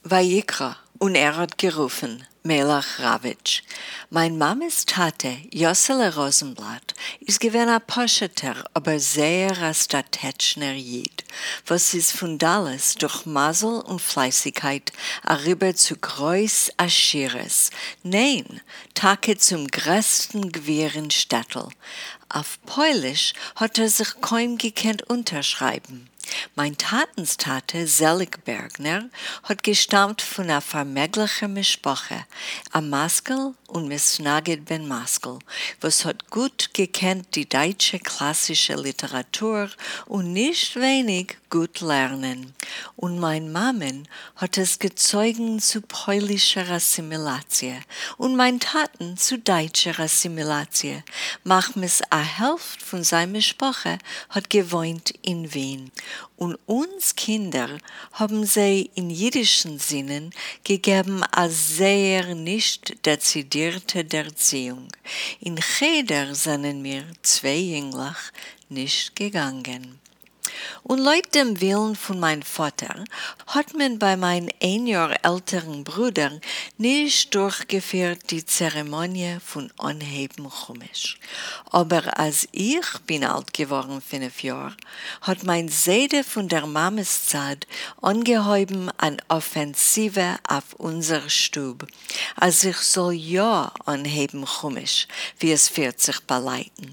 Vayikra, und hat gerufen, Melach Ravitch. Mein Mames Tate, Jossele Rosenblatt, ist gewesen ein Poscheter, aber sehr ein statetschner Jid, was ist von Dallas durch Masel und Fleißigkeit arriber zu Groß Aschires, nein, Tage zum größten Gewehren Städtel. Auf Polisch hat sich kaum gekannt unterschreiben. Mein Tatenstate, Selig Bergner, hat gestammt von einer vermöglichen Mischproche, a Maskel und Miss Nagid Ben Maskel, was hat gut gekannt die deutsche klassische Literatur und nicht wenig gut lernen. Und mein Mamen hat es gezeugen zu polischer Assimilatie und mein Taten zu deutscher Assimilatie. Machmes a Hälfte von seiner Mischproche hat gewohnt in Wien. Und uns Kinder haben sie in jüdischen Sinnen gegeben als sehr nicht dezidierte Erziehung. In Cheder sind mir 2 Jünglich nicht gegangen. Und laut dem Willen von meinem Vater hat man bei meinem 1 Jahr älteren Bruder nicht durchgeführt die Zeremonie von Anheben Chumash. Aber als ich bin alt geworden, 5 Jahre, hat mein Seide von der Mameszeit angehäuben an Offensive auf unser Stub, als ich soll ja anheben Chumash, wie es 40 beleiten.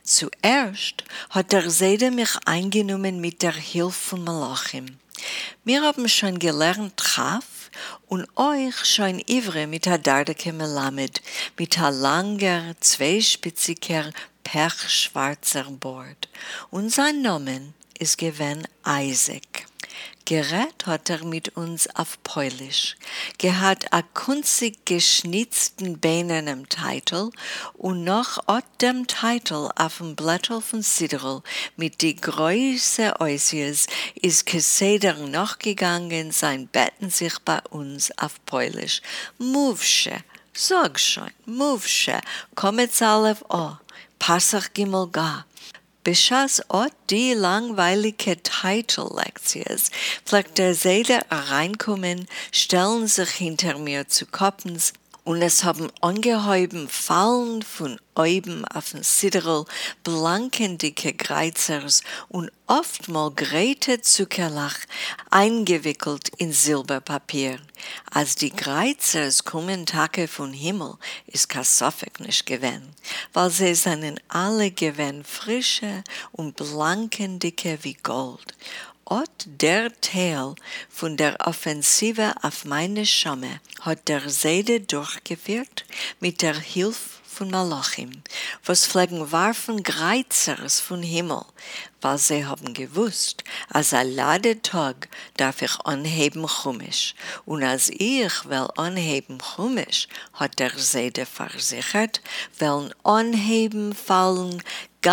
Zuerst hat der Seide mich eingenommen mit der Hilfe von Malachim. Wir haben schon gelernt Traf und euch schon Ivre mit der Dardeke Melamed, mit der langer, zweispitziger, pechschwarzer Bord. Und sein Name ist gewesen Isaac. Gerät hat mit uns auf Polisch, gehat a kunstig geschnitzten Beinen im Titel und noch от dem Titel auf dem Blättel von Sidrel mit die Größe Äußers ist Keseder noch gegangen, sein Betten sich bei uns auf Polisch. Muvsche, sag schon, Muvsche, kommet's alef o, Passach Gimel Ga. Beschaß ot die langweilige Titel-Lektions, pflegt der Seide reinkommen, stellen sich hinter mir zu Koppens, und es haben angehäuben Fallen von oben auf den Sidrel, blankendicke Greizers und oftmal Grete Zuckerlach eingewickelt in Silberpapier. Als die Greizers kommen Tage vom Himmel, ist Kassofik nicht gewesen, weil sie seien alle gewesen frische und blankendicke wie Gold. Ot der Teil von der Offensive auf meine Schamme hat der Seide durchgeführt mit der Hilfe von Malachim, was pflegen warfen Greizers von Himmel, weil sie haben gewusst, als Ladetag darf ich anheben Chumash, und als ich will anheben Chumash, hat der Seide versichert, wollen anheben fallen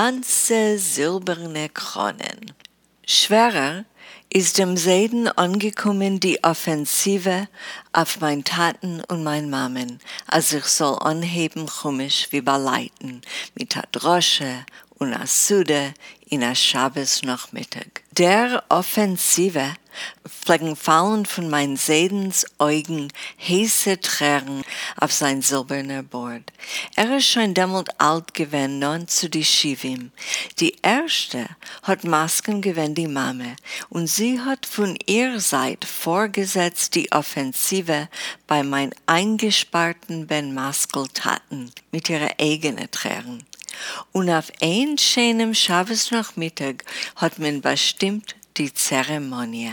ganze silberne Kronen. Schwerer ist dem Seiden angekommen die Offensive auf mein Taten und mein Mamen, als ich soll anheben Chumash wie beleiten, mit der Drosche und der Sude in der Schabbes-Nachmittag. Der Offensive pflegen fallen von mein Seidens Augen heiße Tränen auf sein silberner Bord. Ist schon damals alt gewesen, nun zu die Schivim. Die erste hat Masken gewesen, die Mame, und sie hat von ihrer Seite vorgesetzt die Offensive bei mein eingesparten Ben Maskel Taten mit ihrer eigenen Tränen. Und auf ein schönem Schabbesnachmittag hat man bestimmt die Zeremonie.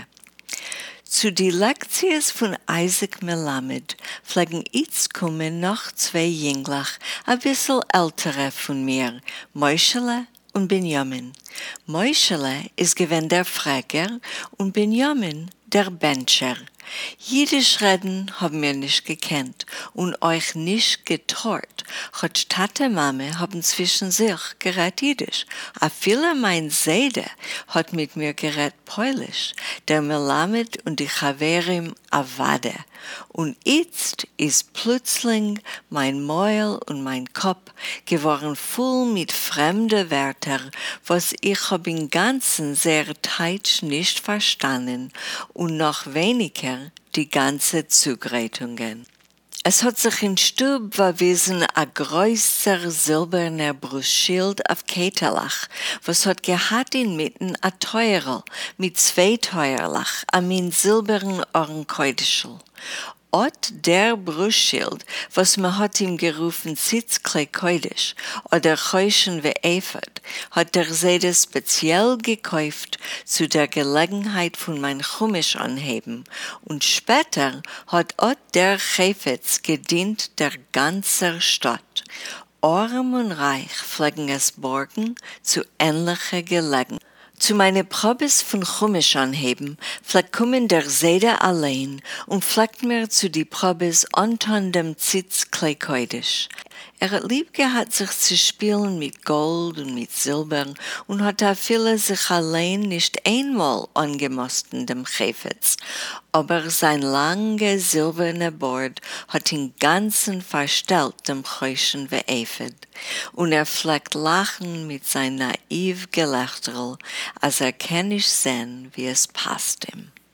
Zu die Lektions von Isaac Melamed pflegen jetzt kommen noch 2 Jünglich, ein bisschen ältere von mir, Moschele und Benjamin. Moschele ist gewesen der Fräger und Benjamin der Bencher. Jiddisch reden haben wir nicht gekannt und euch nicht getraut. Hat Tate Mame haben zwischen sich gerät Jiddisch. A viele mein Seide hat mit mir gerät Polisch, der Melamed und die Chaverim Avade. Und jetzt ist plötzlich mein Mäuel und mein Kopf geworden voll mit fremden Wörtern, was ich hab im Ganzen sehr teitsch nicht verstanden und noch weniger die ganze Zugreitungen. Es hat sich in Stub verwiesen a größer silberner Brustschild auf Ketelach, was hat gehabt inmitten a Teurel mit 2 Teurlach am in silberen Ohrenkäudischel. Ot der Brustschild, was man hat ihm gerufen Sitzkle Koidisch oder Chäuschen wie Ephod, hat der Seide speziell gekauft zu der Gelegenheit von mein Chumisch anheben und später hat Ot der Chefetz gedient der ganzer Stadt. Arm und reich pflegen es borgen zu ähnlicher Gelegenheit. Zu meine Probes von Chumisch anheben, pflegt kommen der Seide allein und pflegt mir zu die Probes unter dem Zitz Kleikoidisch. Hat lieb gehabt, sich zu spielen mit Gold und mit Silber und hat viele sich allein nicht einmal angemosten dem Chefetz, aber sein lange silberne Bord hat ihn ganzen verstellt dem Chäuschen wie Ephod, und pflegt lachen mit sein naiv Gelächterl, als kann nicht sehen, wie es passt ihm.